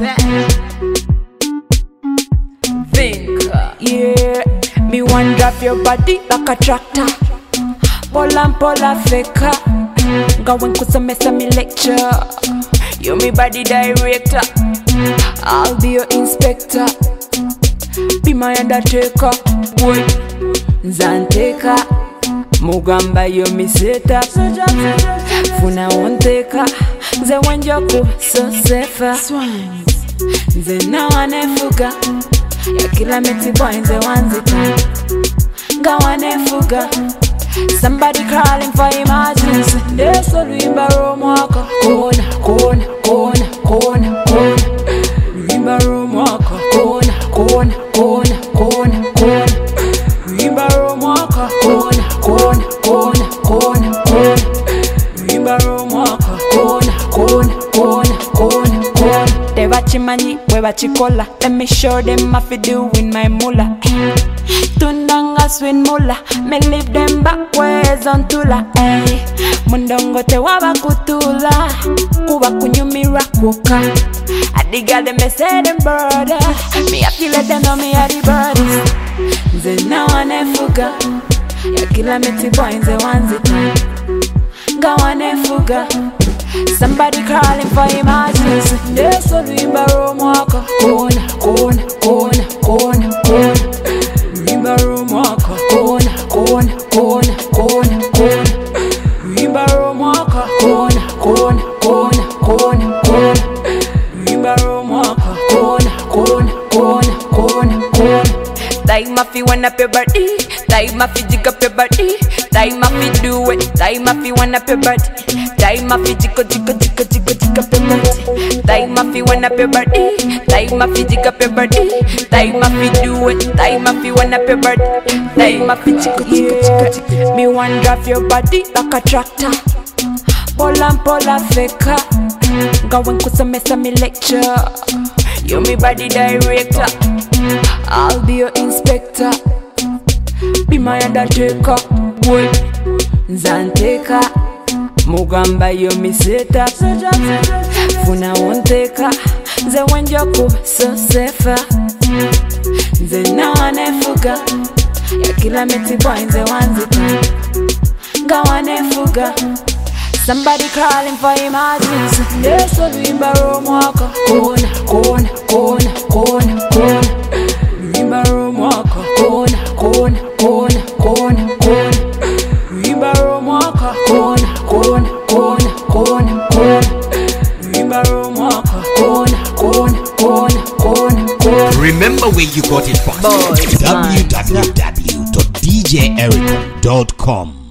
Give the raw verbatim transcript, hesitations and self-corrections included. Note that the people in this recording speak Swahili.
Think, yeah. Me want drop your body like a tractor. Pull and pull a faker. Go and kusomesa me lecture. You me body director. I'll be your inspector. Be my undertaker. Boy, Zanteka. Mugamba yo mi seta. Funa wonteka. Ze wanjoku so safer. Ze na wanefuga. Ya kila meti boy nze wanzita. Ga wanefuga. Somebody crawling for emergency. Deso luimba romwaka. Kona, kona, kona, kona, kona. Luimba romwaka. Kona, kona, kona, kona, kona. Luimba romwaka. Kona, kona, kona, kona, kona. Luimba romwaka. Kona, kona, kona, kona, kona. They wachimanyi, we wachikola. Let me show them what we do in my mula. Tundanga swin mula. Me leave them backwards on tula. Ay, mundongo te waba kutula. Kuba kunyumira kuka. I dig all them, they say them brother. Me I feel let them know me are the birdies. Nze na wanefuga. Ya kila meti boy nze wanzita. Ga wanefuga. Somebody crawling for emergency. Deso luimba romwaka. Kona, kona, kona, kona, kona. Luimba romwaka. Kona, kona, kona, kona, kona. Luimba romwaka. Kona, kona, kona, kona, kona. Luimba romwaka. Kona, kona, kona, kona, kona. Time if you wanna pay body. Time if you jig up your body. Time if you do it. Time if you wanna pay body. Time if you jig up, jig up, jig up, jig up, jig up your body. Time if you wanna pay body. Time if you jig up your body. Time if you do it. Time if you wanna pay body. Time if you jig up, jig up, jig up, jig up. Me want drive your body like a tractor. Pull and pull a faker. Go and kusomesa me lecture. You me body director. I'll be your inspector. Be my undertaker. Boy, Zanteka. Mugamba yo mi seta. Funa wonteka. Ze wanjoku so safer. Ze na wanefuga. Ya kila meti boy nze wanzita. Ga wanefuga. Somebody crawling for emergency. Deso luimba romwaka. Kona, kona, kona, kona, kona. Luimba romwaka. Kona, kona, kona, kona, kona. Luimba romwaka. Kona, kona, kona, kona, kona. Luimba romwaka. Kona, kona, kona, kona, kona. Remember where you got it from. w w w dot d j ericom dot com